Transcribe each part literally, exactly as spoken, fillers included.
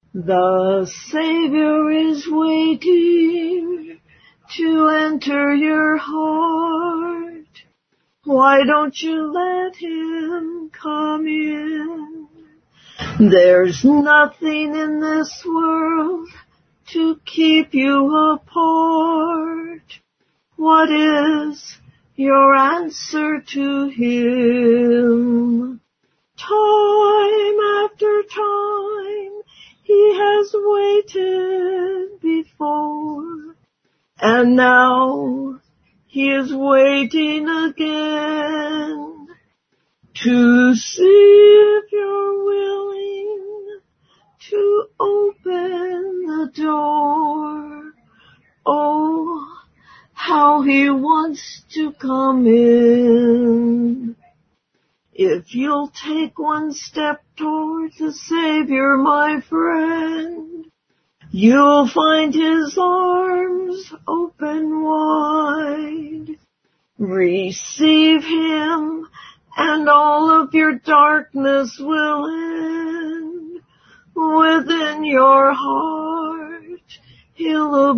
The Savior is waiting to enter your heart. Why don't you let him come in? There's nothing in this world to keep you apart. What is your answer to him? Time after time he has waited before, and now he is waiting again to see if you're willing to open the door. Oh, how he wants to come in. If you'll take one step toward the Savior, my friend, you'll find his arms open wide. Receive him, and all of your darkness will end. Within your heart he'll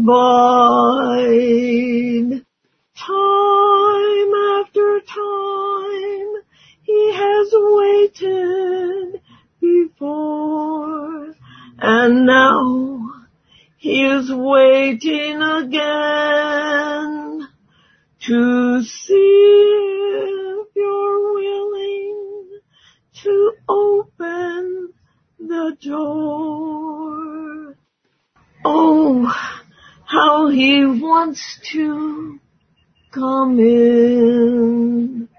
abide. Time after time he has waited before, and now he is waiting again to see if you're willing to open the door. Oh, how he wants to come in.